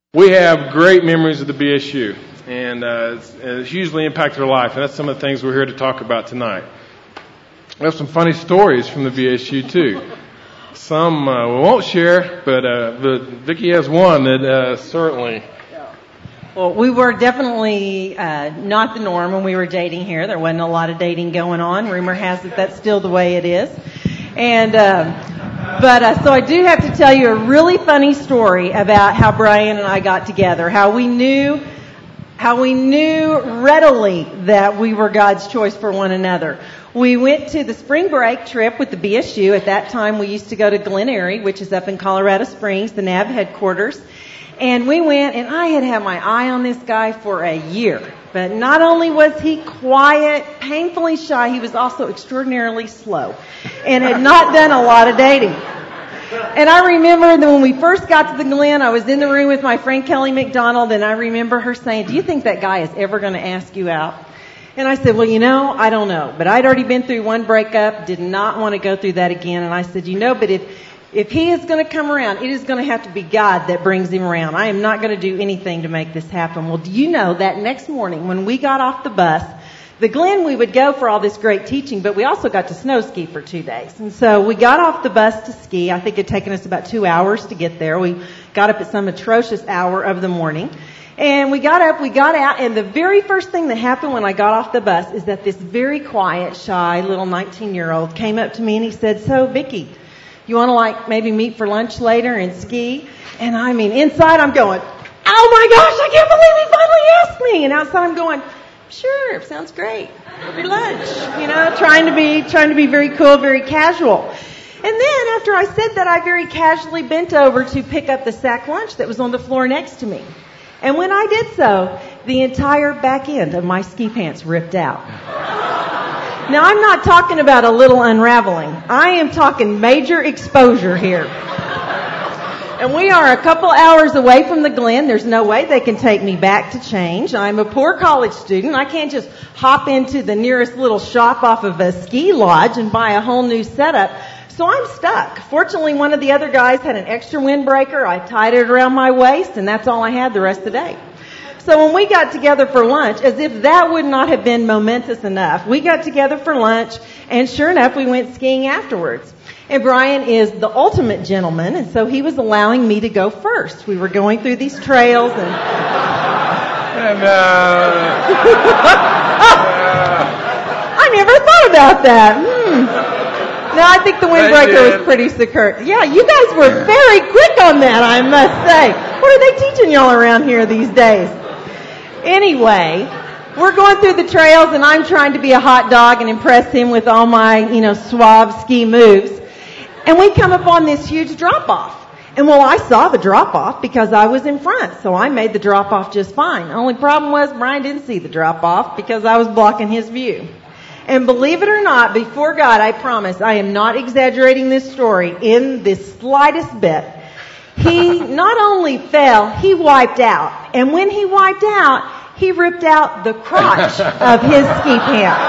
We have great memories of the BSU, and it's hugely impacted our life, and that's some of the things we're here to talk about tonight. We have some funny stories from the BSU, too. Some we won't share, but Vicki has one that certainly... Well, we were definitely not the norm when we were dating here. There wasn't a lot of dating going on. Rumor has it that's still the way it is. And so I do have to tell you a really funny story about how Brian and I got together, how we knew readily that we were God's choice for one another. We went to the spring break trip with the BSU. At that time, we used to go to Glen Eyrie, which is up in Colorado Springs, the NAB headquarters. And we went, and I had my eye on this guy for a year. But not only was he quiet, painfully shy, he was also extraordinarily slow and had not done a lot of dating. And I remember that when we first got to the Glen, I was in the room with my friend Kelly McDonald, and I remember her saying, "Do you think that guy is ever going to ask you out?" And I said, "Well, I don't know." But I'd already been through one breakup, did not want to go through that again. And I said, but if he is going to come around, it is going to have to be God that brings him around. I am not going to do anything to make this happen. Well, do you know that next morning when we got off the bus, the Glen, we would go for all this great teaching, but we also got to snow ski for 2 days. And so we got off the bus to ski. I think it had taken us about 2 hours to get there. We got up at some atrocious hour of the morning. And we got up, we got out, and the very first thing that happened when I got off the bus is that this very quiet, shy little 19-year-old came up to me and he said, "So, Vicki, you want to maybe meet for lunch later and ski?" And I mean, inside I'm going, "Oh my gosh, I can't believe he finally asked me." And outside I'm going, "Sure, sounds great. For lunch," trying to be very cool, very casual. And then after I said that, I very casually bent over to pick up the sack lunch that was on the floor next to me. And when I did so, the entire back end of my ski pants ripped out. Now, I'm not talking about a little unraveling. I am talking major exposure here. And we are a couple hours away from the Glen. There's no way they can take me back to change. I'm a poor college student. I can't just hop into the nearest little shop off of a ski lodge and buy a whole new setup. So I'm stuck. Fortunately, one of the other guys had an extra windbreaker. I tied it around my waist, and that's all I had the rest of the day. So when we got together for lunch, as if that would not have been momentous enough, we got together for lunch, and sure enough, we went skiing afterwards. And Brian is the ultimate gentleman, and so he was allowing me to go first. We were going through these trails, and... I never thought about that. No, I think the windbreaker was pretty secure. Yeah, you guys were very quick on that, I must say. What are they teaching y'all around here these days? Anyway, we're going through the trails, and I'm trying to be a hot dog and impress him with all my, suave ski moves. And we come upon this huge drop-off. And well, I saw the drop-off because I was in front, so I made the drop-off just fine. The only problem was Brian didn't see the drop-off because I was blocking his view. And believe it or not, before God, I promise, I am not exaggerating this story in the slightest bit. He not only fell, he wiped out. And when he wiped out, he ripped out the crotch of his ski pants.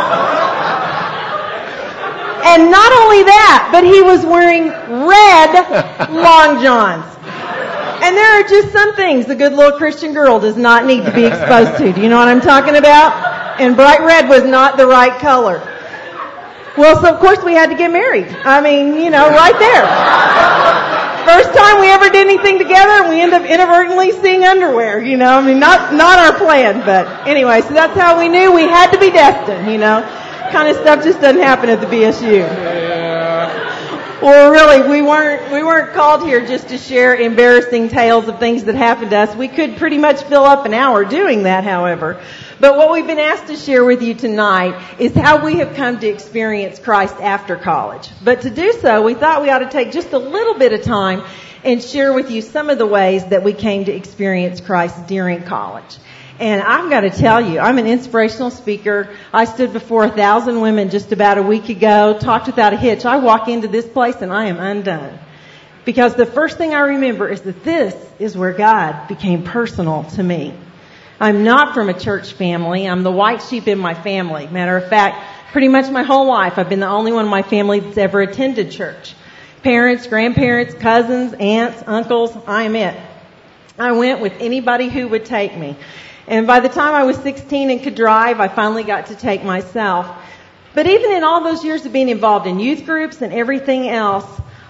And not only that, but he was wearing red long johns. And there are just some things a good little Christian girl does not need to be exposed to. Do you know what I'm talking about? And bright red was not the right color. Well, so of course we had to get married. I mean, right there. First time we ever did anything together, and we end up inadvertently seeing underwear, not our plan, but anyway, so that's how we knew we had to be destined, Kind of stuff just doesn't happen at the BSU. Yeah. Well, really, we weren't called here just to share embarrassing tales of things that happened to us. We could pretty much fill up an hour doing that, however. But what we've been asked to share with you tonight is how we have come to experience Christ after college. But to do so, we thought we ought to take just a little bit of time and share with you some of the ways that we came to experience Christ during college. And I've got to tell you, I'm an inspirational speaker. I stood before 1,000 women just about a week ago, talked without a hitch. I walk into this place and I am undone. Because the first thing I remember is that this is where God became personal to me. I'm not from a church family. I'm the white sheep in my family. Matter of fact, pretty much my whole life, I've been the only one in my family that's ever attended church. Parents, grandparents, cousins, aunts, uncles, I am it. I went with anybody who would take me. And by the time I was 16 and could drive, I finally got to take myself. But even in all those years of being involved in youth groups and everything else,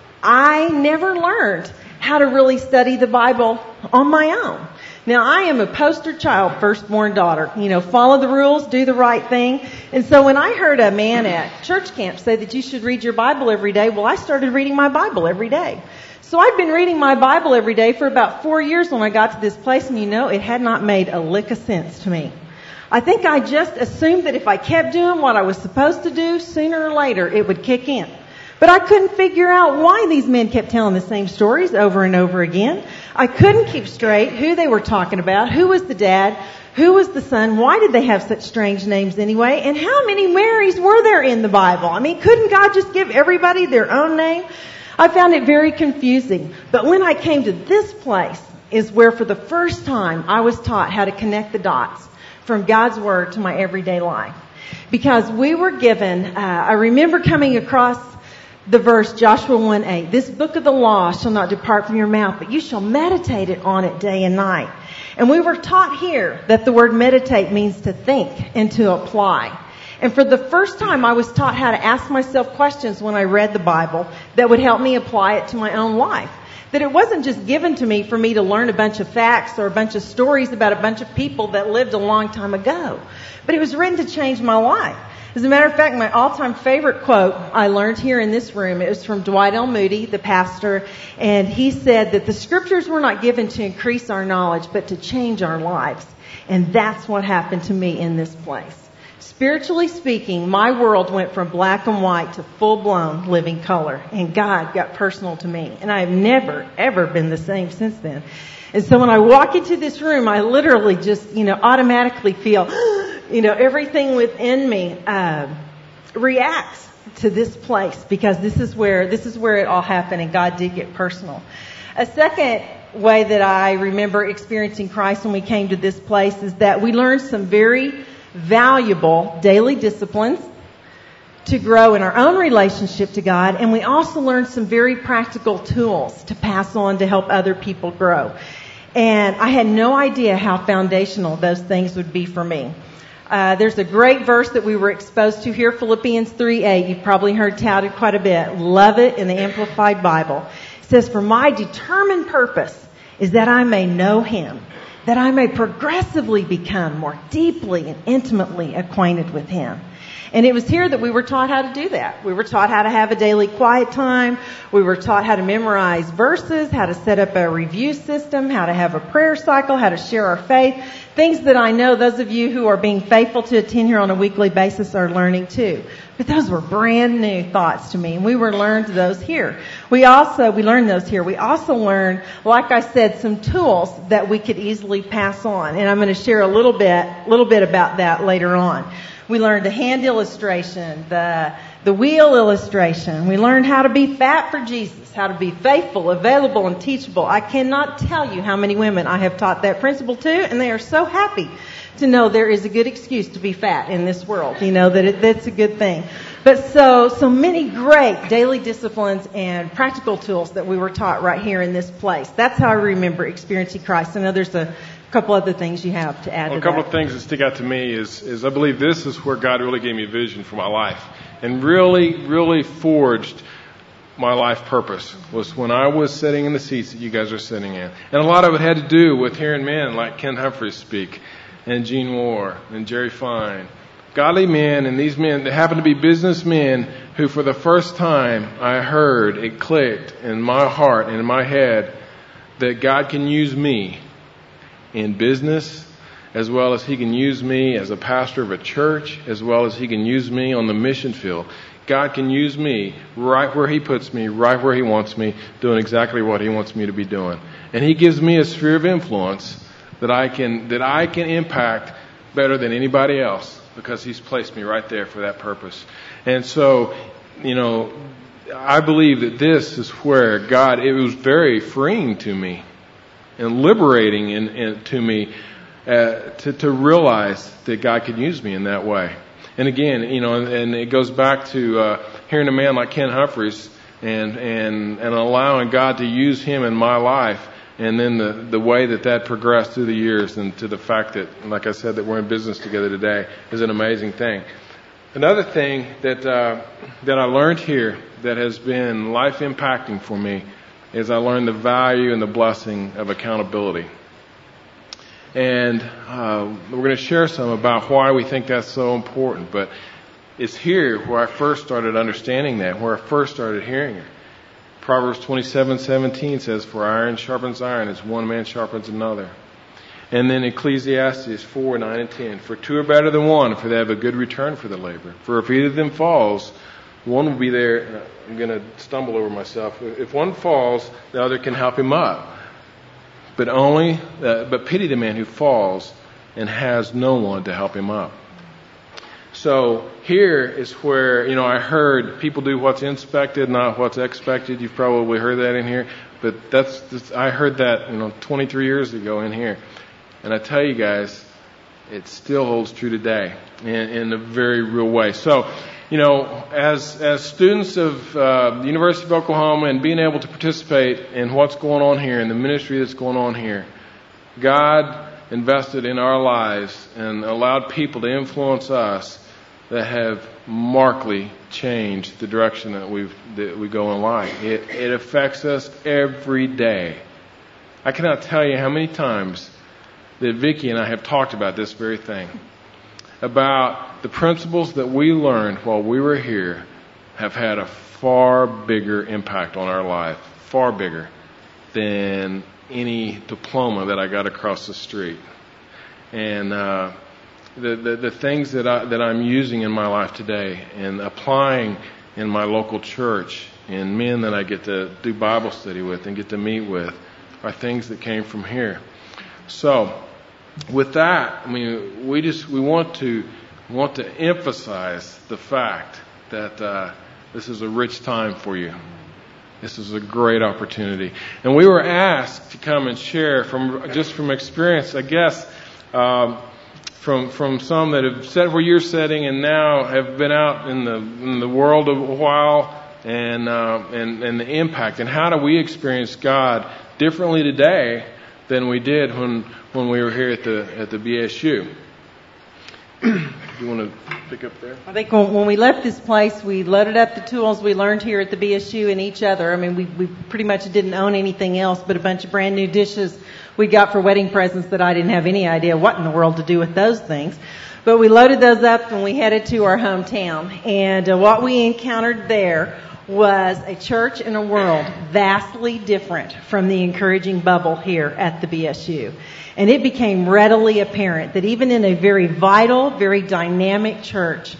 I never learned how to really study the Bible on my own. Now, I am a poster child, firstborn daughter. Follow the rules, do the right thing. And so when I heard a man at church camp say that you should read your Bible every day, well, I started reading my Bible every day. So I'd been reading my Bible every day for about 4 years when I got to this place, and it had not made a lick of sense to me. I think I just assumed that if I kept doing what I was supposed to do, sooner or later it would kick in. But I couldn't figure out why these men kept telling the same stories over and over again. I couldn't keep straight who they were talking about, who was the dad, who was the son, why did they have such strange names anyway, and how many Marys were there in the Bible? Couldn't God just give everybody their own name? I found it very confusing. But when I came to this place is where for the first time I was taught how to connect the dots from God's Word to my everyday life. Because we were given, I remember coming across the verse Joshua 1:8, this book of the law shall not depart from your mouth, but you shall meditate on it day and night. And we were taught here that the word meditate means to think and to apply. And for the first time, I was taught how to ask myself questions when I read the Bible that would help me apply it to my own life. That it wasn't just given to me for me to learn a bunch of facts or a bunch of stories about a bunch of people that lived a long time ago. But it was written to change my life. As a matter of fact, my all-time favorite quote I learned here in this room, it was from Dwight L. Moody, the pastor, and he said that the scriptures were not given to increase our knowledge, but to change our lives. And that's what happened to me in this place. Spiritually speaking, my world went from black and white to full-blown living color, and God got personal to me. And I have never, ever been the same since then. And so when I walk into this room, I literally just, automatically feel, everything within me reacts to this place because this is where it all happened, and God did get personal. A second way that I remember experiencing Christ when we came to this place is that we learned some very valuable daily disciplines to grow in our own relationship to God, and we also learned some very practical tools to pass on to help other people grow. And I had no idea how foundational those things would be for me. There's a great verse that we were exposed to here, Philippians 3:8. You've probably heard touted quite a bit. Love it in the Amplified Bible. It says, "For my determined purpose is that I may know Him, that I may progressively become more deeply and intimately acquainted with Him." And it was here that we were taught how to do that. We were taught how to have a daily quiet time. We were taught how to memorize verses, how to set up a review system, how to have a prayer cycle, how to share our faith. Things that I know those of you who are being faithful to attend here on a weekly basis are learning too. But those were brand new thoughts to me, and we learned those here. We learned those here. We also learned, like I said, some tools that we could easily pass on. And I'm going to share a little bit about that later on. We learned the hand illustration, the wheel illustration. We learned how to be fat for Jesus, how to be faithful, available, and teachable. I cannot tell you how many women I have taught that principle to, and they are so happy to know there is a good excuse to be fat in this world. That's a good thing. But so many great daily disciplines and practical tools that we were taught right here in this place. That's how I remember experiencing Christ. I know there's a couple other things you have to add to that. A couple of things that stick out to me is I believe this is where God really gave me a vision for my life and really, really forged my life purpose, was when I was sitting in the seats that you guys are sitting in. And a lot of it had to do with hearing men like Ken Humphreys speak, and Gene Moore, and Jerry Fine. Godly men, and these men, they happen to be businessmen who for the first time I heard it clicked in my heart and in my head that God can use me in business, as well as He can use me as a pastor of a church, as well as He can use me on the mission field. God can use me right where He puts me, right where He wants me, doing exactly what He wants me to be doing. And He gives me a sphere of influence that I can impact better than anybody else, because He's placed me right there for that purpose. And so, I believe that this is where it was very freeing to me and liberating to me to realize that God could use me in that way. And again, and it goes back to hearing a man like Ken Humphreys and allowing God to use him in my life And then the way that progressed through the years, and to the fact that, like I said, that we're in business together today is an amazing thing. Another thing that I learned here that has been life impacting for me is I learned the value and the blessing of accountability. And we're going to share some about why we think that's so important. But it's here where I first started understanding that, where I first started hearing it. Proverbs 27:17 says, "For iron sharpens iron as one man sharpens another." And then Ecclesiastes 4:9 and 10, "For two are better than one, for they have a good return for their labor. For if either of them falls, one will be there." I'm going to stumble over myself. "If one falls, the other can help him up. But pity the man who falls and has no one to help him up." So here is where, I heard people do what's inspected, not what's expected. You've probably heard that in here. But I heard that, 23 years ago in here. And I tell you guys, it still holds true today in a very real way. So, as students of the University of Oklahoma and being able to participate in what's going on here, in the ministry that's going on here, God invested in our lives and allowed people to influence us that have markedly changed the direction that we go in life. It affects us every day. I cannot tell you how many times that Vicki and I have talked about this very thing, about the principles that we learned while we were here have had a far bigger impact on our life, far bigger than any diploma that I got across the street. And the things that I'm using in my life today and applying in my local church and men that I get to do Bible study with and get to meet with are things that came from here. So, with that, we want to emphasize the fact that this is a rich time for you. This is a great opportunity, and we were asked to come and share from experience, I guess, from some that have several years setting and now have been out in the world a while, and the impact, and how do we experience God differently today than we did when we were here at the BSU. You want to pick up there? I think when we left this place, we loaded up the tools we learned here at the BSU and each other. We pretty much didn't own anything else but a bunch of brand new dishes we got for wedding presents that I didn't have any idea what in the world to do with those things. But we loaded those up and we headed to our hometown. And what we encountered there was a church and a world vastly different from the encouraging bubble here at the BSU. And it became readily apparent that even in a very vital, very dynamic church,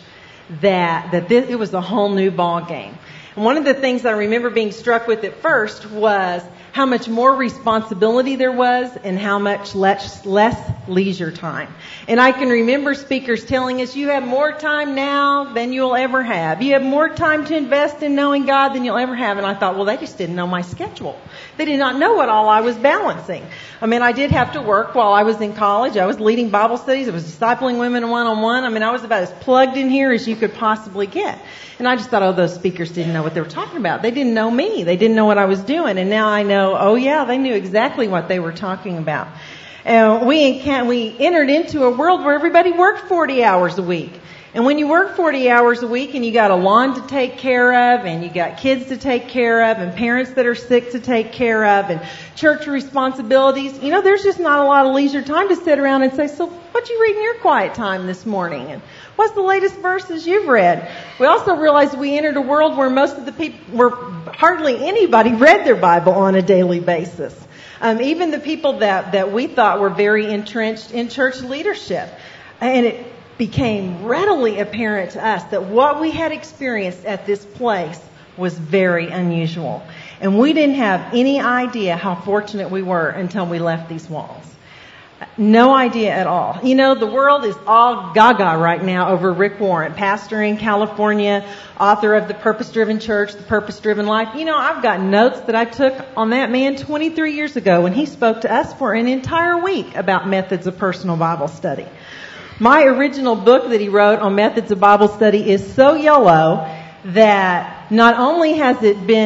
it was a whole new ball game. And one of the things I remember being struck with at first was how much more responsibility there was and how much less leisure time. And I can remember speakers telling us, you have more time now than you'll ever have. You have more time to invest in knowing God than you'll ever have. And I thought, well, they just didn't know my schedule. They did not know what all I was balancing. I did have to work while I was in college. I was leading Bible studies. I was discipling women one-on-one. I was about as plugged in here as you could possibly get. And I just thought, those speakers didn't know what they were talking about. They didn't know me. They didn't know what I was doing. And now I know, they knew exactly what they were talking about. We entered into a world where everybody worked 40 hours a week. And when you work 40 hours a week and you got a lawn to take care of and you got kids to take care of and parents that are sick to take care of and church responsibilities, there's just not a lot of leisure time to sit around and say, so what you read in your quiet time this morning? And what's the latest verses you've read? We also realized we entered a world where most of the people, hardly anybody read their Bible on a daily basis. Even the people that we thought were very entrenched in church leadership. And it became readily apparent to us that what we had experienced at this place was very unusual. And we didn't have any idea how fortunate we were until we left these walls. No idea at all. The world is all gaga right now over Rick Warren, pastor in California, author of The Purpose-Driven Church, The Purpose-Driven Life. I've got notes that I took on that man 23 years ago when he spoke to us for an entire week about methods of personal Bible study. My original book that he wrote on methods of Bible study is so yellow that Not only does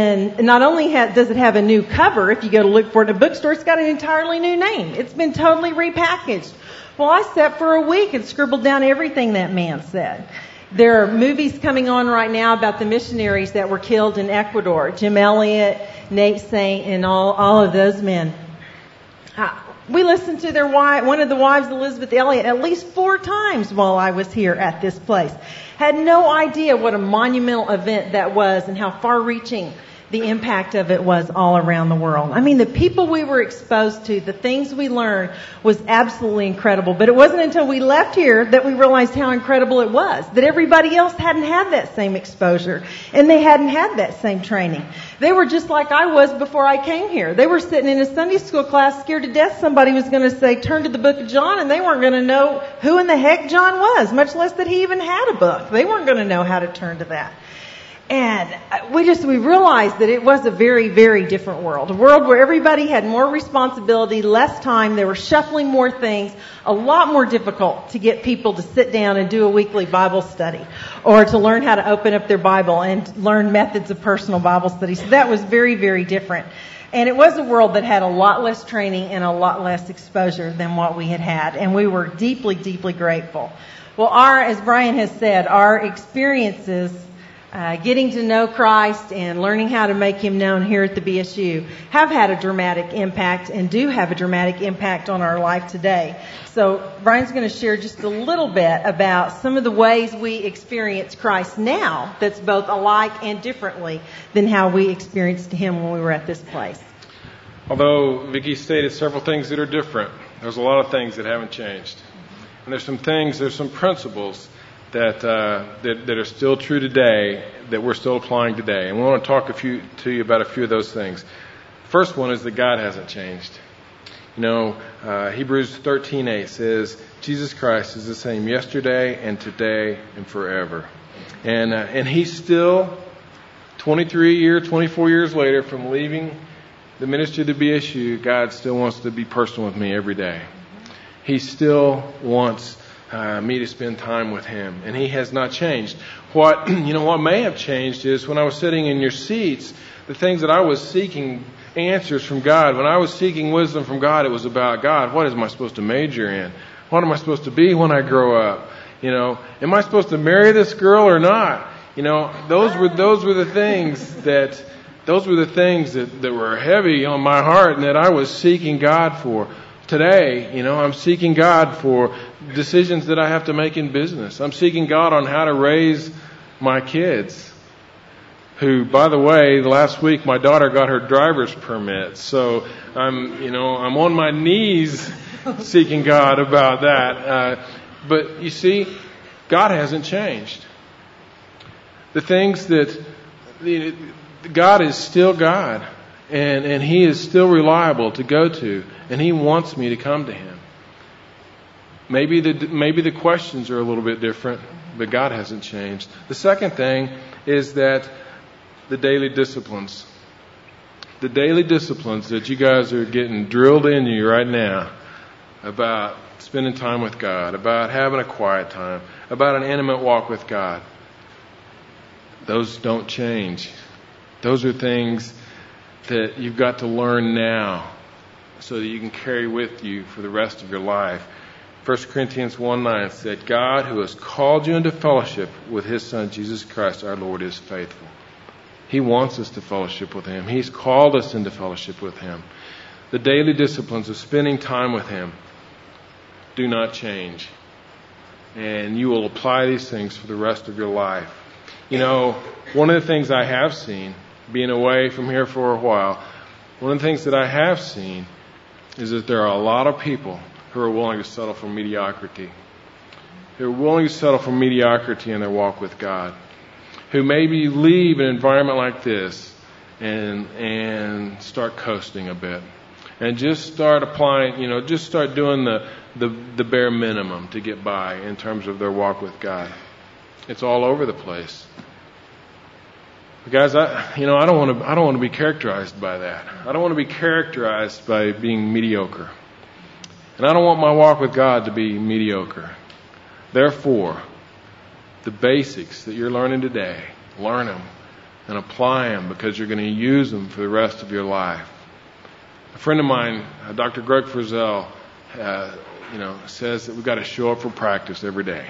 it have a new cover, if you go to look for it in a bookstore, it's got an entirely new name. It's been totally repackaged. Well, I sat for a week and scribbled down everything that man said. There are movies coming on right now about the missionaries that were killed in Ecuador. Jim Elliot, Nate Saint, and all of those men. We listened to one of the wives, Elizabeth Elliot, at least 4 times while I was here at this place. Had no idea what a monumental event that was and how far-reaching the impact of it was all around the world. I mean, the people we were exposed to, the things we learned was absolutely incredible. But it wasn't until we left here that we realized how incredible it was, that everybody else hadn't had that same exposure and they hadn't had that same training. They were just like I was before I came here. They were sitting in a Sunday school class scared to death somebody was going to say, turn to the book of John, and they weren't going to know who in the heck John was, much less that he even had a book. They weren't going to know how to turn to that. And we realized that it was a very, very different world. A world where everybody had more responsibility, less time, they were shuffling more things, a lot more difficult to get people to sit down and do a weekly Bible study or to learn how to open up their Bible and learn methods of personal Bible study. So that was very, very different. And it was a world that had a lot less training and a lot less exposure than what we had had. And we were deeply, deeply grateful. Well, as Brian has said, our experiences getting to know Christ and learning how to make Him known here at the BSU have had a dramatic impact and do have a dramatic impact on our life today. So Brian's going to share just a little bit about some of the ways we experience Christ now that's both alike and differently than how we experienced Him when we were at this place. Although Vicki stated several things that are different, there's a lot of things that haven't changed. And there's some principles that are still true today, that we're still applying today. And we want to talk to you about a few of those things. First one is that God hasn't changed. Hebrews 13:8 says, Jesus Christ is the same yesterday and today and forever. And He's still, 24 years later from leaving the ministry of the BSU, God still wants to be personal with me every day. He still wants me to spend time with Him, and He has not changed. What may have changed is when I was sitting in your seats, the things that I was seeking answers from God. When I was seeking wisdom from God, it was about God. What am I supposed to major in? What am I supposed to be when I grow up? Am I supposed to marry this girl or not? Those were the things that were heavy on my heart and that I was seeking God for. Today, I'm seeking God for decisions that I have to make in business. I'm seeking God on how to raise my kids. Who, by the way, last week my daughter got her driver's permit. So I'm on my knees seeking God about that. But you see, God hasn't changed. The things that God is still God. And He is still reliable to go to, and He wants me to come to Him. Maybe the questions are a little bit different, but God hasn't changed. The second thing is that the daily disciplines that you guys are getting drilled into you right now about spending time with God, about having a quiet time, about an intimate walk with God, those don't change. Those are things that you've got to learn now so that you can carry with you for the rest of your life. 1 Corinthians 1:9 said, God who has called you into fellowship with His Son, Jesus Christ, our Lord, is faithful. He wants us to fellowship with Him. He's called us into fellowship with Him. The daily disciplines of spending time with Him do not change. And you will apply these things for the rest of your life. One of the things I have seen, being away from here for a while, one of the things that I have seen is that there are a lot of people who are willing to settle for mediocrity. Who are willing to settle for mediocrity in their walk with God. Who maybe leave an environment like this and start coasting a bit. And just start applying, just start doing the bare minimum to get by in terms of their walk with God. It's all over the place. Guys, I don't want to be characterized by that. I don't want to be characterized by being mediocre. And I don't want my walk with God to be mediocre. Therefore, the basics that you're learning today, learn them. and apply them because you're going to use them for the rest of your life. A friend of mine, Dr. Greg Frizzell, says that we've got to show up for practice every day.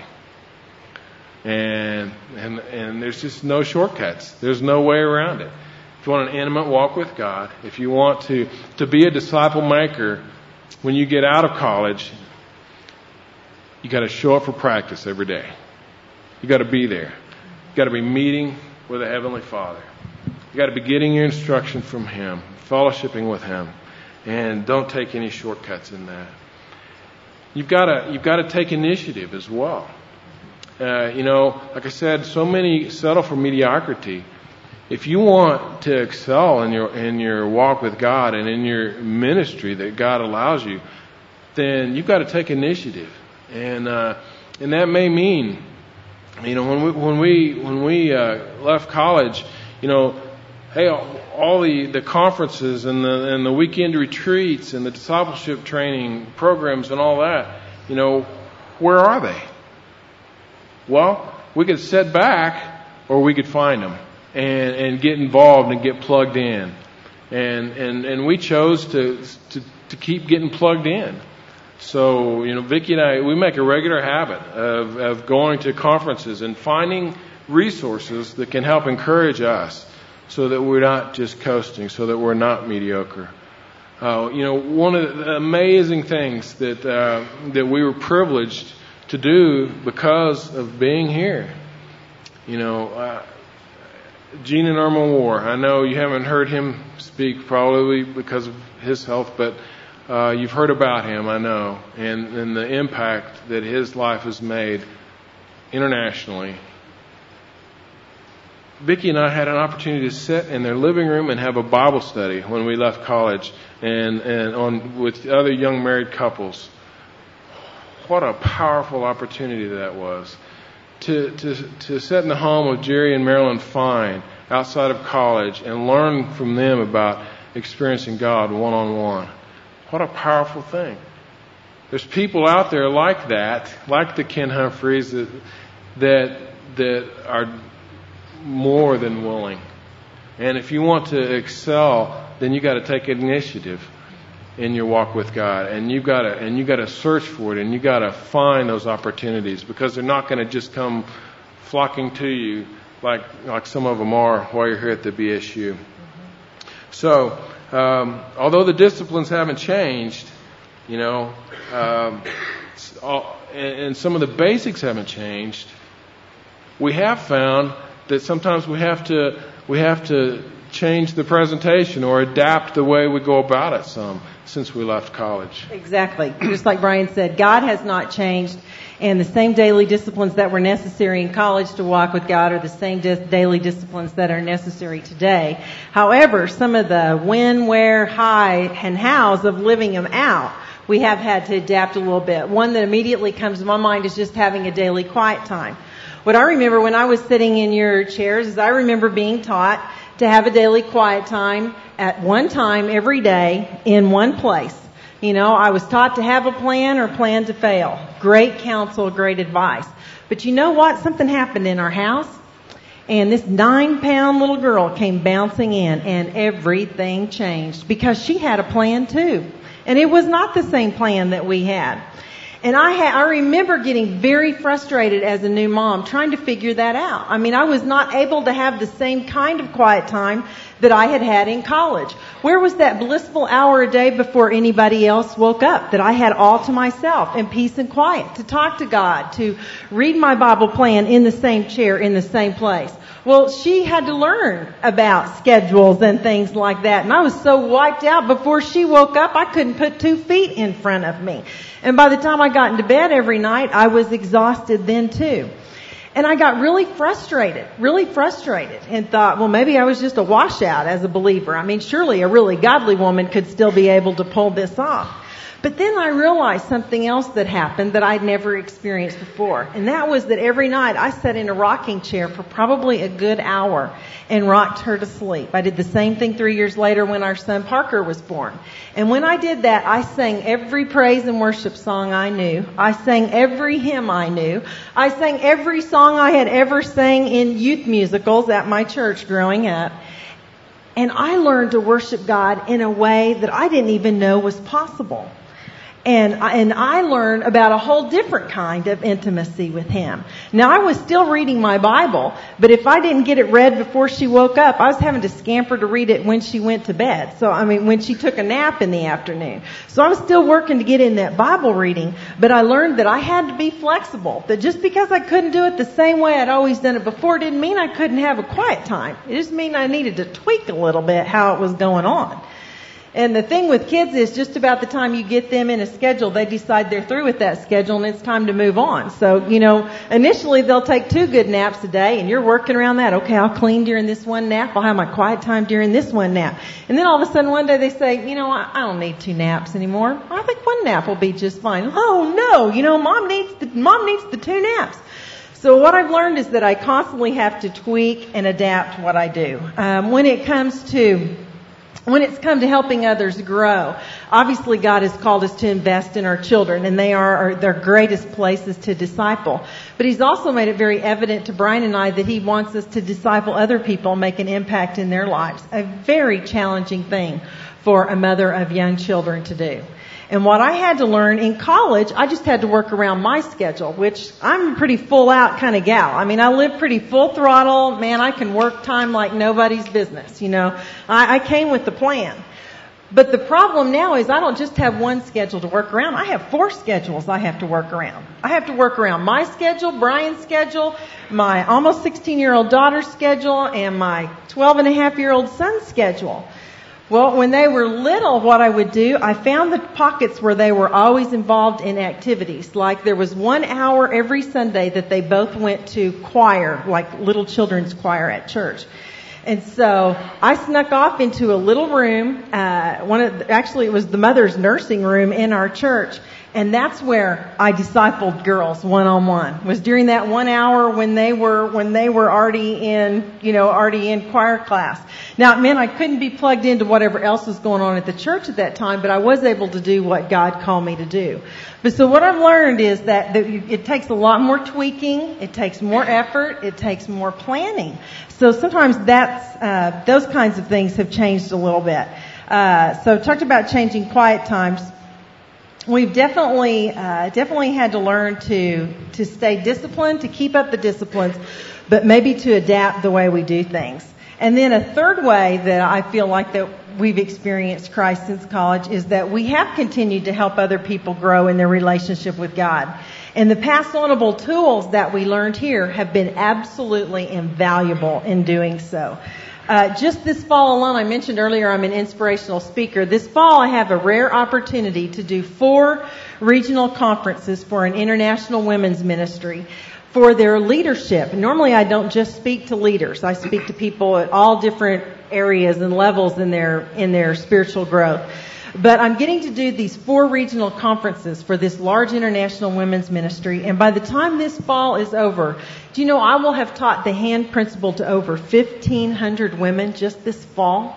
And there's just no shortcuts. There's no way around it. If you want an intimate walk with God, if you want to be a disciple maker when you get out of college, you got to show up for practice every day. You got to be there. You got to be meeting with the Heavenly Father. You got to be getting your instruction from Him, fellowshipping with Him, and don't take any shortcuts in that. You've got to take initiative as well. Like I said, so many settle for mediocrity. If you want to excel in your walk with God and in your ministry that God allows you, then you've got to take initiative. And that may mean, when we left college, hey, all the conferences and the weekend retreats and the discipleship training programs and all that, where are they? Well, we could sit back or we could find them and get involved and get plugged in. And we chose to keep getting plugged in. So, Vicki and I, we make a regular habit of going to conferences and finding resources that can help encourage us so that we're not just coasting, so that we're not mediocre. One of the amazing things that we were privileged to do because of being here. Gene and Irma Moore, I know you haven't heard him speak probably because of his health, but you've heard about him, I know, and the impact that his life has made internationally. Vicki and I had an opportunity to sit in their living room and have a Bible study when we left college and with other young married couples. What a powerful opportunity that was. To sit in the home of Jerry and Marilyn Fine outside of college and learn from them about experiencing God one-on-one. What a powerful thing. There's people out there like that, like the Ken Humphreys, that are more than willing. And if you want to excel, then you got to take initiative in your walk with God, and you got to search for it, and you got to find those opportunities, because they're not going to just come flocking to you like some of them are while you're here at the BSU. Mm-hmm. So, although the disciplines haven't changed, and some of the basics haven't changed, we have found that sometimes we have to change the presentation or adapt the way we go about it some since we left college. Exactly. Just like Brian said, God has not changed, and the same daily disciplines that were necessary in college to walk with God are the same daily disciplines that are necessary today. However, some of the when, where, how, and hows of living them out, we have had to adapt a little bit. One that immediately comes to my mind is just having a daily quiet time. What I remember when I was sitting in your chairs is I remember being taught to have a daily quiet time at one time every day in one place. I was taught to have a plan or plan to fail. Great counsel, great advice. But you know what? Something happened in our house, and this 9-pound little girl came bouncing in, and everything changed because she had a plan too. And it was not the same plan that we had. And I remember getting very frustrated as a new mom trying to figure that out. I was not able to have the same kind of quiet time that I had had in college. Where was that blissful hour a day before anybody else woke up that I had all to myself in peace and quiet, to talk to God, to read my Bible plan in the same chair, in the same place? Well, she had to learn about schedules and things like that. And I was so wiped out before she woke up, I couldn't put 2 feet in front of me. And by the time I got into bed every night, I was exhausted then too. And I got really frustrated, and thought, well, maybe I was just a washout as a believer. Surely a really godly woman could still be able to pull this off. But then I realized something else that happened that I'd never experienced before. And that was that every night I sat in a rocking chair for probably a good hour and rocked her to sleep. I did the same thing 3 years later when our son Parker was born. And when I did that, I sang every praise and worship song I knew. I sang every hymn I knew. I sang every song I had ever sang in youth musicals at my church growing up. And I learned to worship God in a way that I didn't even know was possible. And I learned about a whole different kind of intimacy with Him. Now, I was still reading my Bible, but if I didn't get it read before she woke up, I was having to scamper to read it when she went to bed. So, when she took a nap in the afternoon. So I was still working to get in that Bible reading, but I learned that I had to be flexible. That just because I couldn't do it the same way I'd always done it before didn't mean I couldn't have a quiet time. It just meant I needed to tweak a little bit how it was going on. And the thing with kids is just about the time you get them in a schedule, they decide they're through with that schedule and it's time to move on. So, initially they'll take 2 good naps a day and you're working around that. Okay, I'll clean during this one nap. I'll have my quiet time during this one nap. And then all of a sudden one day they say, I don't need 2 naps anymore. I think 1 nap will be just fine. Oh no, mom needs the 2 naps. So what I've learned is that I constantly have to tweak and adapt what I do. When it's come to helping others grow, obviously God has called us to invest in our children, and they are their greatest places to disciple. But He's also made it very evident to Brian and I that He wants us to disciple other people, make an impact in their lives. A very challenging thing for a mother of young children to do. And what I had to learn in college, I just had to work around my schedule, which I'm a pretty full out kind of gal. I live pretty full throttle. Man, I can work time like nobody's business, I came with the plan. But the problem now is I don't just have one schedule to work around. I have 4 schedules I have to work around. I have to work around my schedule, Brian's schedule, my almost 16-year-old daughter's schedule, and my 12-and-a-half-year-old son's schedule. Well, when they were little, what I would do, I found the pockets where they were always involved in activities. Like there was 1 hour every Sunday that they both went to choir, like little children's choir at church. And so I snuck off into a little room. Actually, it was the mother's nursing room in our church. And that's where I discipled girls one-on-one. Was during that 1 hour when they were already in choir class. Now it meant I couldn't be plugged into whatever else was going on at the church at that time, but I was able to do what God called me to do. But so what I've learned is that it takes a lot more tweaking, it takes more effort, it takes more planning. So sometimes those kinds of things have changed a little bit. So talked about changing quiet times. We've definitely had to learn to stay disciplined, to keep up the disciplines, but maybe to adapt the way we do things. And then a third way that I feel like that we've experienced Christ since college is that we have continued to help other people grow in their relationship with God. And the pass-onable tools that we learned here have been absolutely invaluable in doing so. Just this fall alone, I mentioned earlier I'm an inspirational speaker. This fall I have a rare opportunity to do 4 regional conferences for an international women's ministry for their leadership. Normally I don't just speak to leaders. I speak to people at all different areas and levels in their spiritual growth. But I'm getting to do these 4 regional conferences for this large international women's ministry. And by the time this fall is over, do you know I will have taught the hand principle to over 1,500 women just this fall?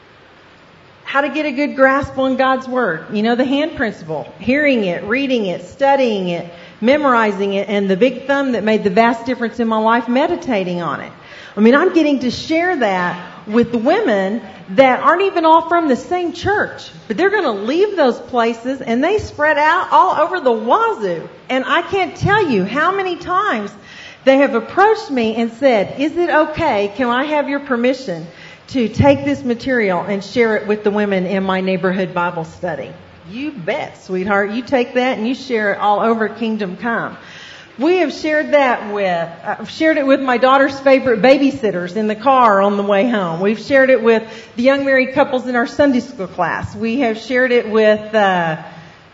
How to get a good grasp on God's Word. The hand principle. Hearing it, reading it, studying it, memorizing it, and the big thumb that made the vast difference in my life, meditating on it. I'm getting to share that with the women that aren't even all from the same church. But they're going to leave those places and they spread out all over the wazoo. And I can't tell you how many times they have approached me and said, is it okay? Can I have your permission to take this material and share it with the women in my neighborhood Bible study? You bet, sweetheart. You take that and you share it all over Kingdom Come. We have shared it with my daughter's favorite babysitters in the car on the way home. We've shared it with the young married couples in our Sunday school class. We have shared it with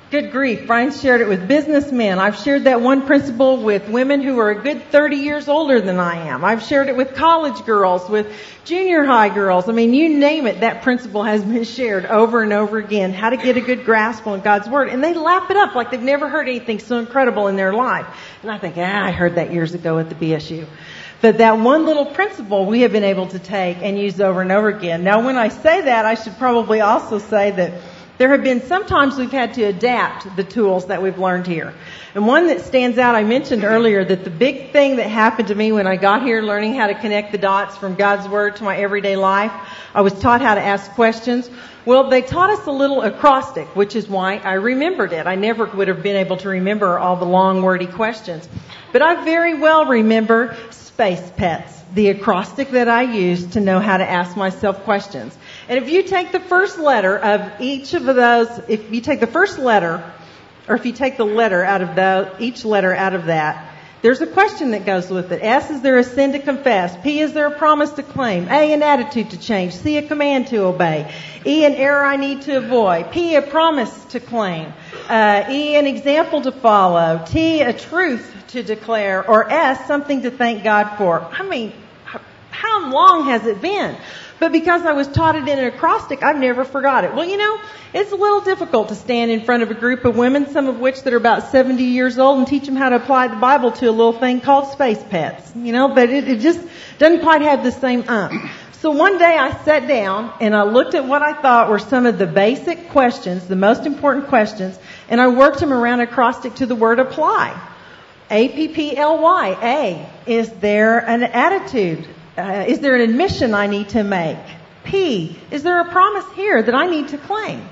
Good grief. Brian shared it with businessmen. I've shared that one principle with women who are a good 30 years older than I am. I've shared it with college girls, with junior high girls. I mean, you name it, that principle has been shared over and over again, how to get a good grasp on God's Word. And they lap it up like they've never heard anything so incredible in their life. And I think, I heard that years ago at the BSU. But that one little principle we have been able to take and use over and over again. Now, when I say that, I should probably also say that there have been sometimes we've had to adapt the tools that we've learned here. And one that stands out, I mentioned earlier that the big thing that happened to me when I got here learning how to connect the dots from God's Word to my everyday life, I was taught how to ask questions. Well, they taught us a little acrostic, which is why I remembered it. I never would have been able to remember all the long, wordy questions. But I very well remember Space Pets, the acrostic that I use to know how to ask myself questions. And if you take the first letter of each of those, if you take the first letter, or if you take the letter out of each letter out of that, there's a question that goes with it. S, is there a sin to confess? P, is there a promise to claim? A, an attitude to change. C, a command to obey. E, an error I need to avoid. P, a promise to claim. E, an example to follow. T, a truth to declare. Or S, something to thank God for. I mean, how long has it been? But because I was taught it in an acrostic, I've never forgot it. Well, it's a little difficult to stand in front of a group of women, some of which that are about 70 years old, and teach them how to apply the Bible to a little thing called Space Pets. But it just doesn't quite have the same So one day I sat down and I looked at what I thought were some of the basic questions, the most important questions, and I worked them around acrostic to the word apply. A-P-P-L-Y. A, is there an attitude? Is there an admission I need to make? P, is there a promise here that I need to claim?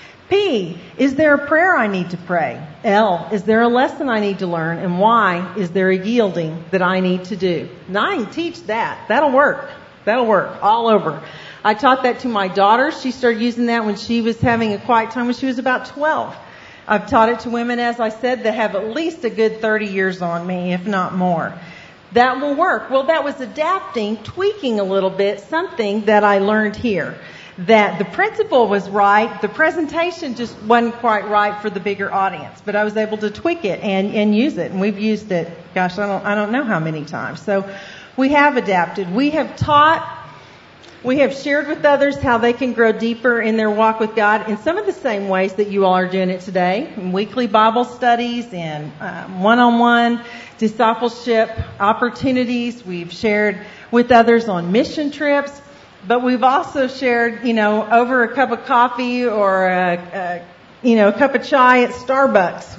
P, is there a prayer I need to pray? L, is there a lesson I need to learn? And Y, is there a yielding that I need to do? Now I can teach that. That'll work. That'll work all over. I taught that to my daughter. She started using that when she was having a quiet time when she was about 12. I've taught it to women, as I said, that have at least a good 30 years on me, if not more. That will work. Well, that was adapting, tweaking a little bit, something that I learned here. That the principle was right, the presentation just wasn't quite right for the bigger audience. But I was able to tweak it and use it. And we've used it, gosh, I don't know how many times. So we have adapted. We have taught, we have shared with others how they can grow deeper in their walk with God in some of the same ways that you all are doing it today. In weekly Bible studies and one-on-one discipleship opportunities. We've shared with others on mission trips. But we've also shared, over a cup of coffee or a cup of chai at Starbucks.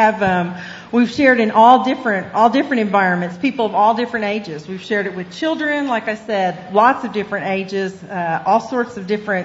We've shared in all different environments, people of all different ages. We've shared it with children, like I said, lots of different ages, all sorts of different,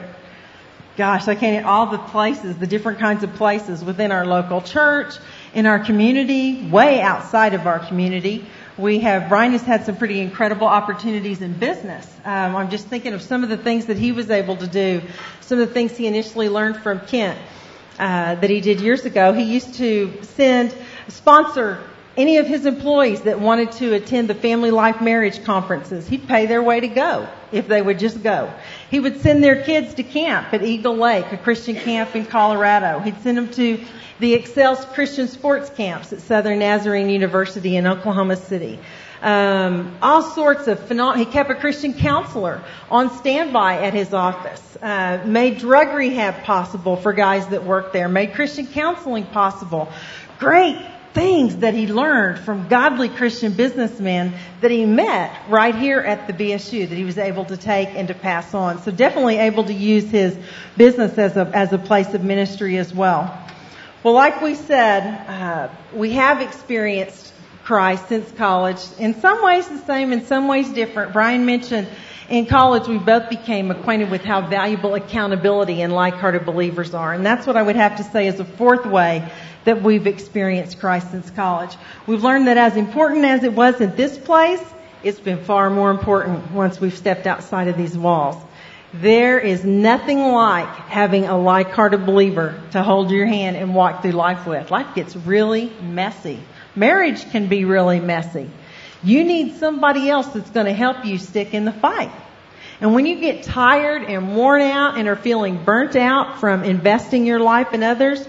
all the places, the different kinds of places within our local church, in our community, way outside of our community. Brian has had some pretty incredible opportunities in business. I'm just thinking of some of the things that he was able to do, some of the things he initially learned from Kent that he did years ago. He used to sponsor any of his employees that wanted to attend the Family Life Marriage conferences. He'd pay their way to go if they would just go. He would send their kids to camp at Eagle Lake, a Christian camp in Colorado. He'd send them to the Excels Christian sports camps at Southern Nazarene University in Oklahoma City. All sorts of he kept a Christian counselor on standby at his office. Made drug rehab possible for guys that worked there. Made Christian counseling possible. Great things that he learned from godly Christian businessmen that he met right here at the BSU that he was able to take and to pass on. So definitely able to use his business as a place of ministry as well. Well, like we said, we have experienced Christ since college. In some ways the same, in some ways different. Brian mentioned in college we both became acquainted with how valuable accountability and like-hearted believers are. And that's what I would have to say is a fourth way that we've experienced Christ since college. We've learned that as important as it was in this place, it's been far more important once we've stepped outside of these walls. There is nothing like having a like-hearted believer to hold your hand and walk through life with. Life gets really messy. Marriage can be really messy. You need somebody else that's going to help you stick in the fight. And when you get tired and worn out and are feeling burnt out from investing your life in others,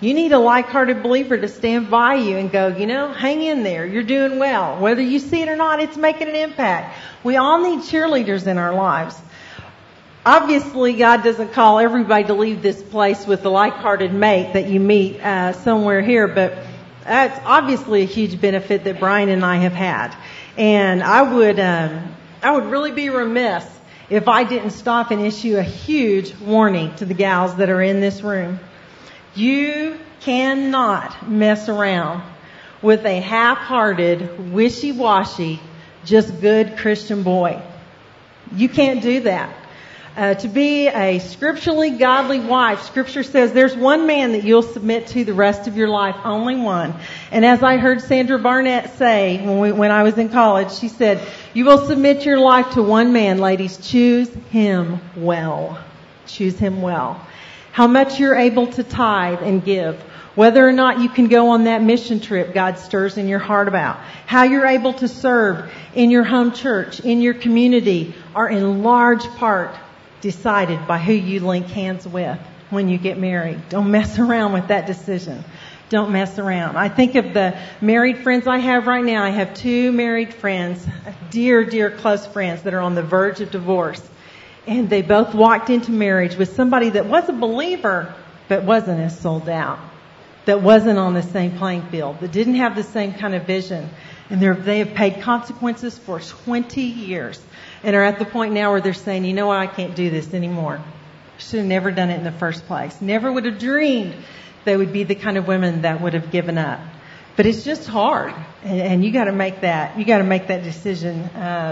You need a like-hearted believer to stand by you and go, hang in there. You're doing well. Whether you see it or not, it's making an impact. We all need cheerleaders in our lives. Obviously, God doesn't call everybody to leave this place with a like-hearted mate that you meet somewhere here, but that's obviously a huge benefit that Brian and I have had. And I would really be remiss if I didn't stop and issue a huge warning to the gals that are in this room. You cannot mess around with a half-hearted, wishy-washy, just good Christian boy. You can't do that. To be a scripturally godly wife, Scripture says there's one man that you'll submit to the rest of your life, only one. And as I heard Sandra Barnett say when I was in college, she said, you will submit your life to one man, ladies. Choose him well. Choose him well. How much you're able to tithe and give. Whether or not you can go on that mission trip God stirs in your heart about. How you're able to serve in your home church, in your community, are in large part decided by who you link hands with when you get married. Don't mess around with that decision. Don't mess around. I think of the married friends I have right now. I have 2 married friends, dear, dear close friends that are on the verge of divorce. And they both walked into marriage with somebody that was a believer, but wasn't as sold out. That wasn't on the same playing field. That didn't have the same kind of vision. And they have paid consequences for 20 years. And are at the point now where they're saying, you know what, I can't do this anymore. Should have never done it in the first place. Never would have dreamed they would be the kind of women that would have given up. But it's just hard. And you got to make that. You got to make that decision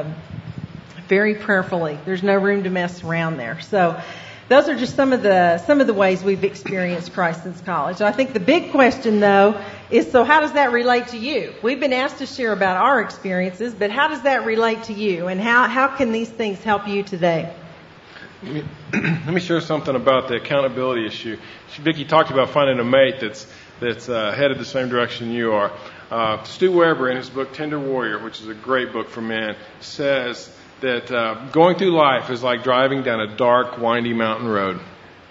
very prayerfully. There's no room to mess around there. So those are just some of the ways we've experienced Christ since college. I think the big question, though, is so how does that relate to you? We've been asked to share about our experiences, but how does that relate to you? And how can these things help you today? Let me share something about the accountability issue. Vicki talked about finding a mate that's headed the same direction you are. Stu Weber, in his book Tender Warrior, which is a great book for men, says that going through life is like driving down a dark, windy mountain road.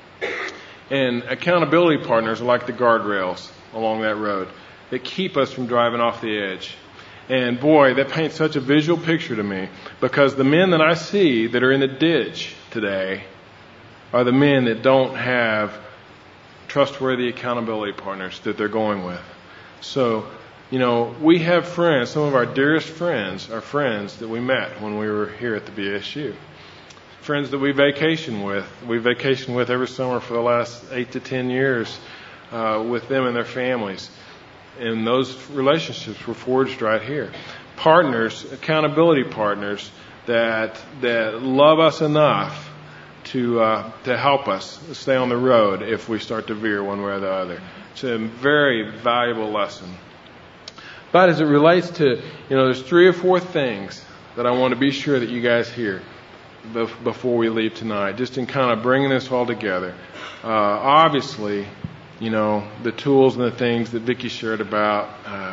And accountability partners are like the guardrails along that road that keep us from driving off the edge. And boy, that paints such a visual picture to me, because the men that I see that are in the ditch today are the men that don't have trustworthy accountability partners that they're going with. So, we have friends, some of our dearest friends are friends that we met when we were here at the BSU. Friends that we vacation with. We vacation with every summer for the last 8 to 10 years with them and their families. And those relationships were forged right here. Partners, accountability partners that love us enough to help us stay on the road if we start to veer one way or the other. It's a very valuable lesson. But as it relates to, there's 3 or 4 things that I want to be sure that you guys hear before we leave tonight, just in kind of bringing this all together. Obviously, the tools and the things that Vicki shared about,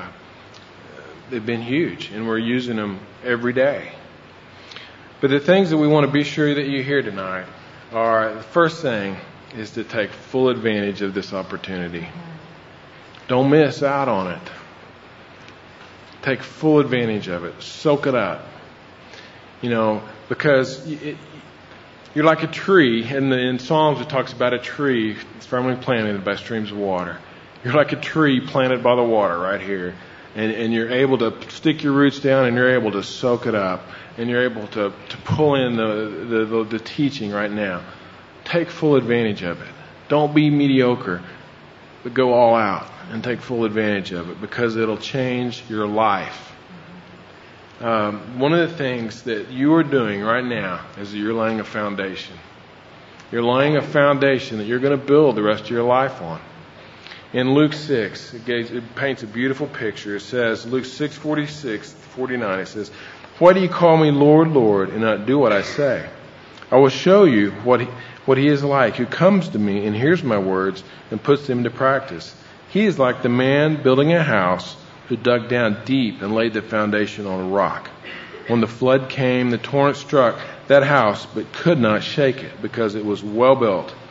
they've been huge, and we're using them every day. But the things that we want to be sure that you hear tonight are, the first thing is to take full advantage of this opportunity. Don't miss out on it. Take full advantage of it. Soak it up. Because you're like a tree. In Psalms it talks about a tree that's firmly planted by streams of water. You're like a tree planted by the water right here. And you're able to stick your roots down, and you're able to soak it up. And you're able to pull in the teaching right now. Take full advantage of it. Don't be mediocre, but go all out and take full advantage of it, because it'll change your life. One of the things that you are doing right now is that you're laying a foundation. You're laying a foundation that you're going to build the rest of your life on. In Luke 6, it paints a beautiful picture. It says, Luke 6:46-49, it says, "Why do you call me Lord, Lord, and not do what I say? I will show you what he is like who comes to me and hears my words and puts them into practice. He is like the man building a house who dug down deep and laid the foundation on a rock. When the flood came, the torrent struck that house but could not shake it, because it was well built.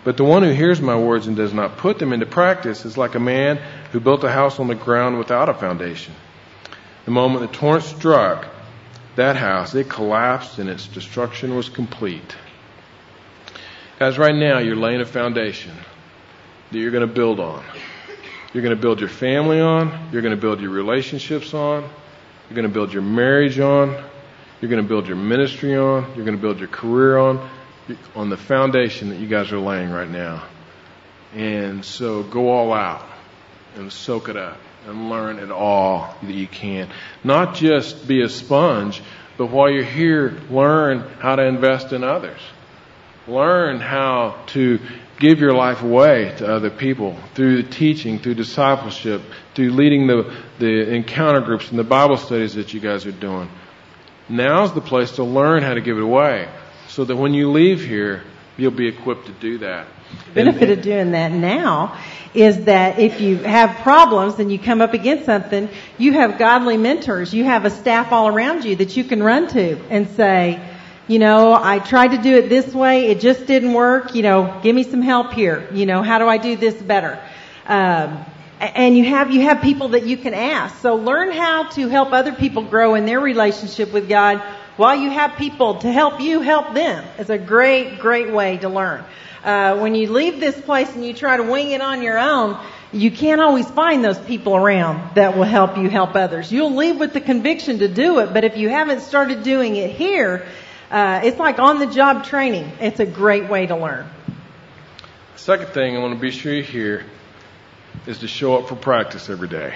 But the one who hears my words and does not put them into practice is like a man who built a house on the ground without a foundation. The moment the torrent struck that house, it collapsed and its destruction was complete. Guys, right now you're laying a foundation that you're going to build on. You're going to build your family on. You're going to build your relationships on. You're going to build your marriage on. You're going to build your ministry on. You're going to build your career on the foundation that you guys are laying right now. And so go all out and soak it up and learn it all that you can. Not just be a sponge, but while you're here, learn how to invest in others. Learn how to give your life away to other people through the teaching, through discipleship, through leading the encounter groups and the Bible studies that you guys are doing. Now's the place to learn how to give it away so that when you leave here, you'll be equipped to do that. The benefit of doing that now is that if you have problems and you come up against something, you have godly mentors. You have a staff all around you that you can run to and say, I tried to do it this way. It just didn't work. Give me some help here. How do I do this better? And you have people that you can ask. So learn how to help other people grow in their relationship with God while you have people to help you help them. It's a great, great way to learn. When you leave this place and you try to wing it on your own, you can't always find those people around that will help you help others. You'll leave with the conviction to do it, but if you haven't started doing it here, it's like on-the-job training. It's a great way to learn. Second thing I want to be sure you hear is to show up for practice every day.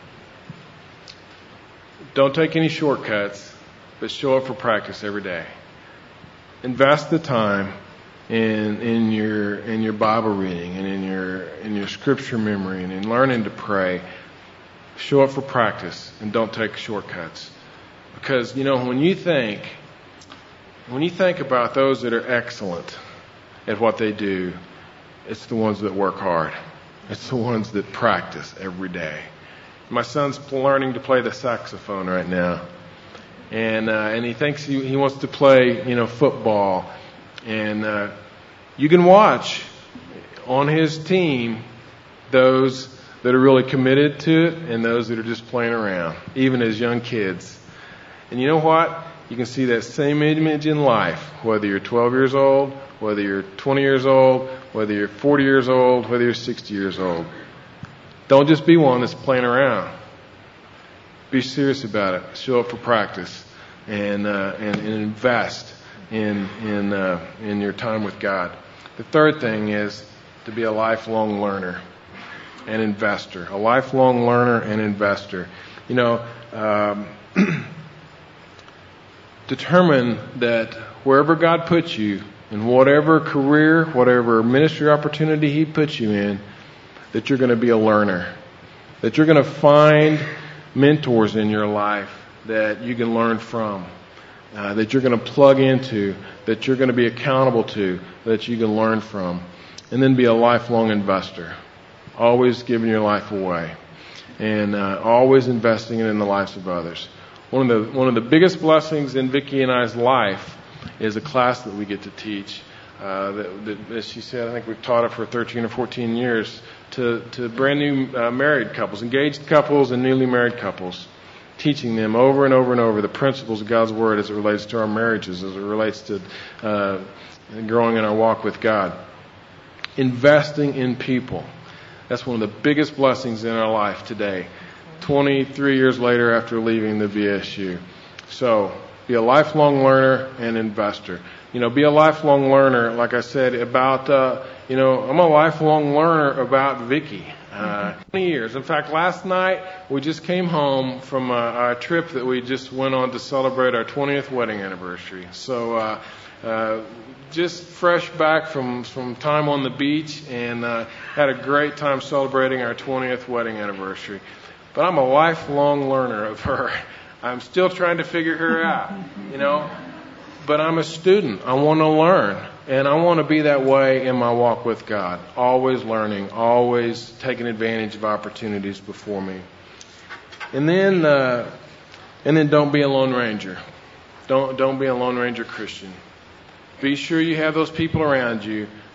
Don't take any shortcuts, but show up for practice every day. Invest the time in your Bible reading and in your scripture memory and in learning to pray. Show up for practice and don't take shortcuts. Because when you think about those that are excellent at what they do, it's the ones that work hard. It's the ones that practice every day. My son's learning to play the saxophone right now. And he thinks he wants to play, football. And you can watch on his team those that are really committed to it and those that are just playing around, even as young kids. And you know what? You can see that same image in life, whether you're 12 years old, whether you're 20 years old, whether you're 40 years old, whether you're 60 years old. Don't just be one that's playing around. Be serious about it. Show up for practice and invest in your time with God. The third thing is to be a lifelong learner and investor. A lifelong learner and investor. Determine that wherever God puts you, in whatever career, whatever ministry opportunity He puts you in, that you're going to be a learner. That you're going to find mentors in your life that you can learn from. That you're going to plug into, that you're going to be accountable to, that you can learn from. And then be a lifelong investor. Always giving your life away. And always investing it in the lives of others. One of the biggest blessings in Vicki and I's life is a class that we get to teach. That, as she said, I think we've taught it for 13 or 14 years to brand new married couples, engaged couples and newly married couples, teaching them over and over and over the principles of God's Word as it relates to our marriages, as it relates to growing in our walk with God. Investing in people. That's one of the biggest blessings in our life today. 23 years later after leaving the VSU. So, be a lifelong learner and investor. Be a lifelong learner, like I said, about, I'm a lifelong learner about Vicki. 20 years. In fact, last night we just came home from a trip that we just went on to celebrate our 20th wedding anniversary. So, just fresh back from time on the beach and had a great time celebrating our 20th wedding anniversary. But I'm a lifelong learner of her. I'm still trying to figure her out, But I'm a student. I want to learn. And I want to be that way in my walk with God. Always learning. Always taking advantage of opportunities before me. And then don't be a Lone Ranger. Don't be a Lone Ranger Christian. Be sure you have those people around you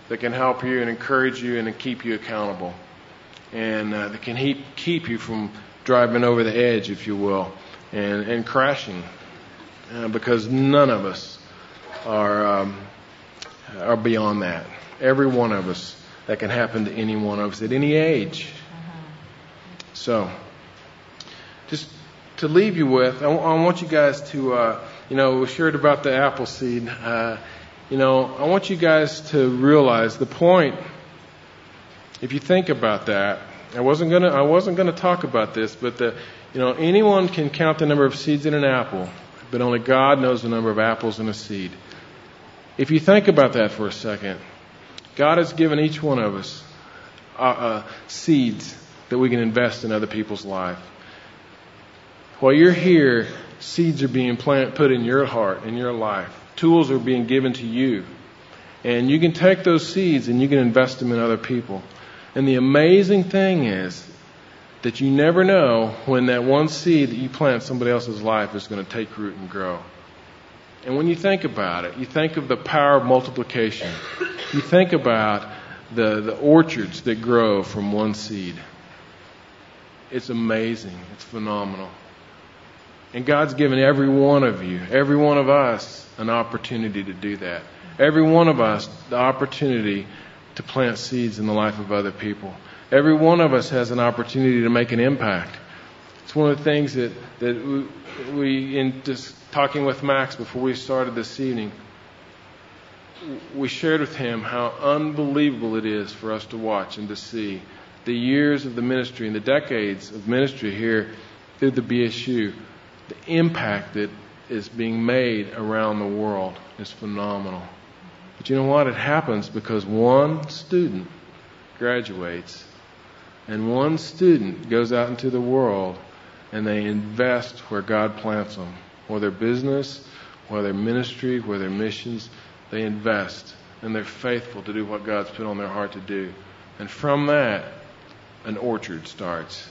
that can help you and encourage you and keep you accountable, and that can keep you from driving over the edge, if you will, and crashing, because none of us are beyond that. Every one of us, that can happen to any one of us at any age. So, just to leave you with, I want you guys to, we shared about the apple seed. I want you guys to realize the point. If you think about that, I wasn't gonna talk about this, but anyone can count the number of seeds in an apple, but only God knows the number of apples in a seed. If you think about that for a second, God has given each one of us seeds that we can invest in other people's life. While you're here, seeds are being put in your heart, in your life. Tools are being given to you. And you can take those seeds and you can invest them in other people. And the amazing thing is that you never know when that one seed that you plant in somebody else's life is going to take root and grow. And when you think about it, you think of the power of multiplication. You think about the orchards that grow from one seed. It's amazing. It's phenomenal. And God's given every one of you, every one of us, an opportunity to do that. Every one of us the opportunity to plant seeds in the life of other people. Every one of us has an opportunity to make an impact. It's one of the things that we in just talking with Max before we started this evening, we shared with him how unbelievable it is for us to watch and to see the years of the ministry and the decades of ministry here through the BSU. The impact that is being made around the world is phenomenal. But you know what? It happens because one student graduates and one student goes out into the world and they invest where God plants them. Whether business, whether ministry, whether missions, they invest and they're faithful to do what God's put on their heart to do. And from that, an orchard starts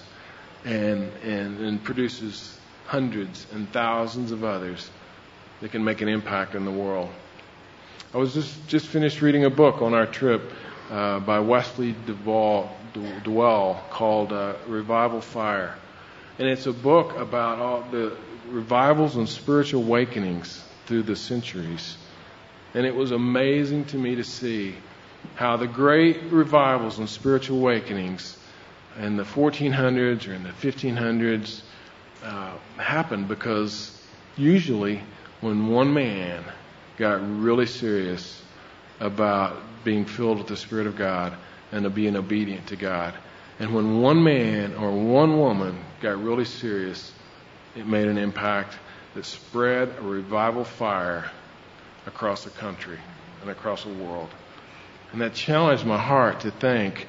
and produces hundreds and thousands of others that can make an impact in the world. I was just finished reading a book on our trip by Wesley Dwell called Revival Fire. And it's a book about all the revivals and spiritual awakenings through the centuries. And it was amazing to me to see how the great revivals and spiritual awakenings in the 1400s or in the 1500s happened because usually when one man got really serious about being filled with the Spirit of God and of being obedient to God, and when one man or one woman got really serious, it made an impact that spread a revival fire across the country and across the world. And that challenged my heart to think,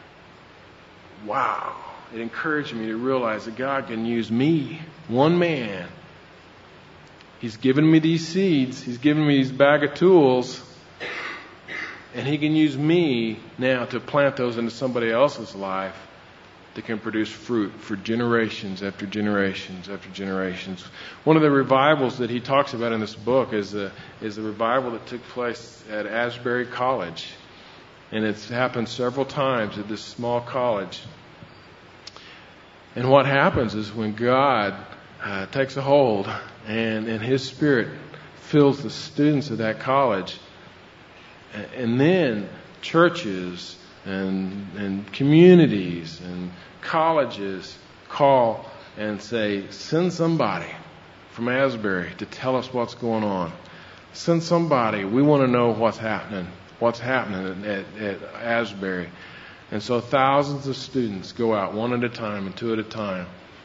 wow. It encouraged me to realize that God can use me, one man. He's given me these seeds. He's given me these bag of tools. And He can use me now to plant those into somebody else's life that can produce fruit for generations after generations after generations. One of the revivals that he talks about in this book is the revival that took place at Asbury College. And it's happened several times at this small college. And what happens is when God takes a hold and His Spirit fills the students of that college, and then churches and communities and colleges call and say, send somebody from Asbury to tell us what's going on. Send somebody. We want to know what's happening at Asbury. And so thousands of students go out one at a time and two at a time,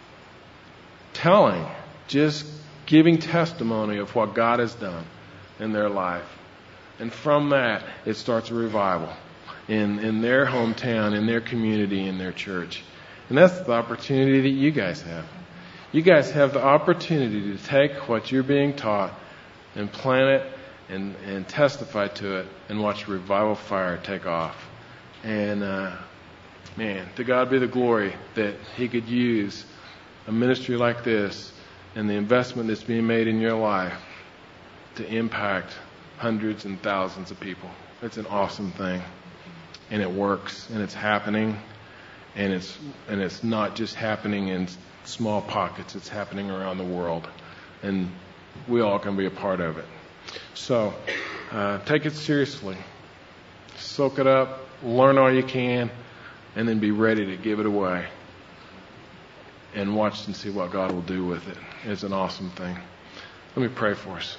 just giving testimony of what God has done in their life. And from that, it starts a revival in their hometown, in their community, in their church. And that's the opportunity that you guys have. You guys have the opportunity to take what you're being taught and plant it and testify to it and watch revival fire take off. And, to God be the glory that He could use a ministry like this and the investment that's being made in your life to impact hundreds and thousands of people. It's an awesome thing, and it works, and it's happening, and it's not just happening in small pockets. It's happening around the world, and we all can be a part of it. So take it seriously, soak it up, learn all you can, and then be ready to give it away, and watch and see what God will do with it. It's an awesome thing. Let me pray for us.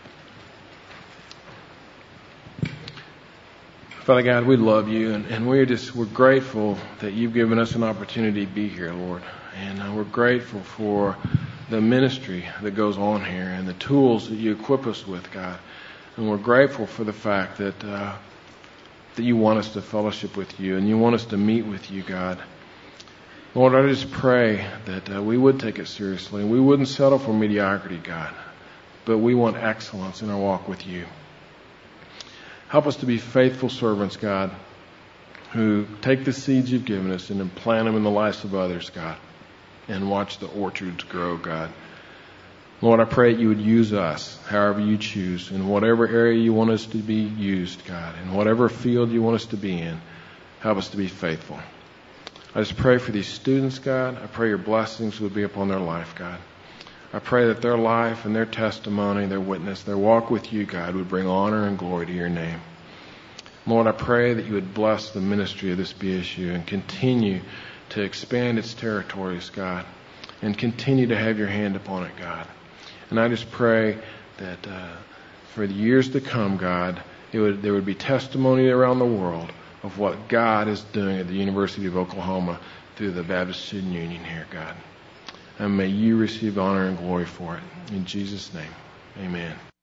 Father God, we love you, and we're grateful that you've given us an opportunity to be here, Lord. And we're grateful for the ministry that goes on here and the tools that you equip us with, God. And we're grateful for the fact that you want us to fellowship with you and you want us to meet with you, God. Lord, I just pray that we would take it seriously and we wouldn't settle for mediocrity, God, but we want excellence in our walk with you. Help us to be faithful servants, God, who take the seeds you've given us and then plant them in the lives of others, God, and watch the orchards grow, God. Lord, I pray that you would use us however you choose, in whatever area you want us to be used, God, in whatever field you want us to be in. Help us to be faithful. I just pray for these students, God. I pray your blessings would be upon their life, God. I pray that their life and their testimony, their witness, their walk with you, God, would bring honor and glory to your name. Lord, I pray that you would bless the ministry of this BSU and continue to expand its territories, God, and continue to have your hand upon it, God. And I just pray that for the years to come, God, there would be testimony around the world of what God is doing at the University of Oklahoma through the Baptist Student Union here, God. And may you receive honor and glory for it. In Jesus' name, amen.